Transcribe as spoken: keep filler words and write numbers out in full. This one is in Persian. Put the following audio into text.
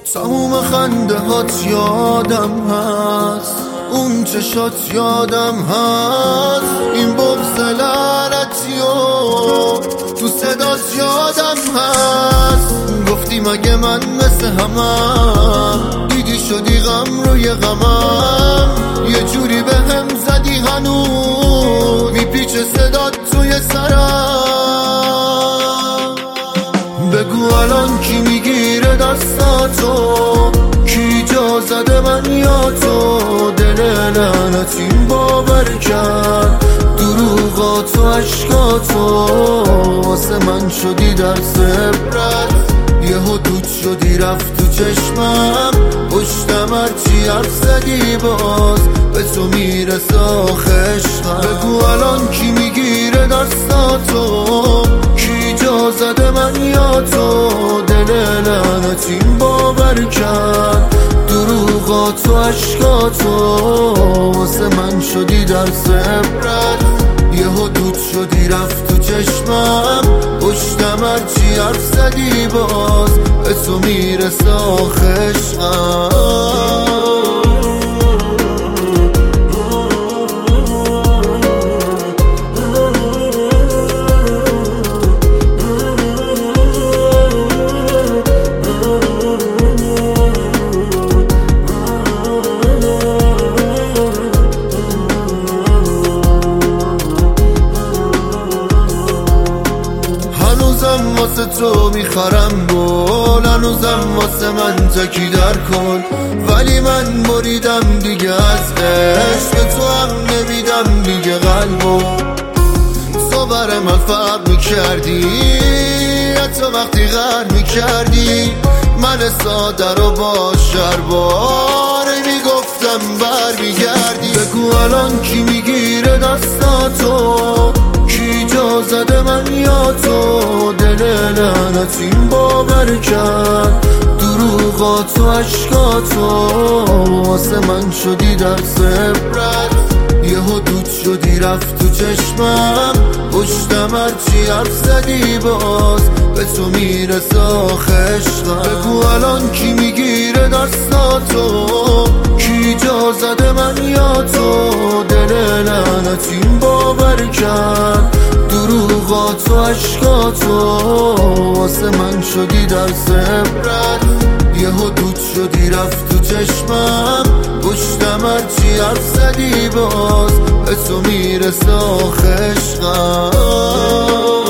تموم خنده هات یادم هست، اون چشات یادم هست، این بغض لعنتیو تو صدات یادم هست. گفتی مگه من مثل همم، دیدی شدی غم روی غمم، یه جوری به هم زدی هنوز میپیچه صدات توی سرم. بگو الان کی میگیره دستاتو، کی جا زده من یا تو؟ دل لعنتیم باور کرد دروغاتو عشقاتو، واسه من شدی درس عبرت، یهو دود شدی رفت تو چشمم، پشتم هرچی حرف زدی باز به تو میرسه آخه عشقم. بگو الان کی میگیره دستاتو، کی جا زده من یا تو؟ دل لعنتیم باور کرد دروغاتو عشقاتو، واسه من شدی درس عبرت، یهو دود شدی رفت تو چشمم، پشتم هرچی حرف زدی باز به تو میرسه آخه عشقم. هنوزم واسه تو میخرم گل، هنوزم واسه من تکی در کن، ولی من بریدم دیگه از عشق، تو هم نمیدم دیگه قلبو. تو برای من فرق میکردی، حتی وقتی غر میکردی، من ساده رو با شرباره میگفتم بر میگردی. بگو الان کی میگیره دستاتو، کی جا زده من یا تو؟ دل لعنتیم باور کرد دروغاتو عشقاتو، واسه من شدی درس عبرت، یهو دود شدی رفت تو چشمم، پشتم هرچی حرف زدی باز به تو میرسه آخه عشقم. بگو الان کی میگیره دستاتو، کی جا زده من یا تو؟ دل لعنتیم باور کرد دروغاتو عشقاتو، واسه من شدی درس عبرت، یهو دود شدی رفت تو چشمم، پشتم هرچی حرف زدی باز به تو میرسه آخه عشقم.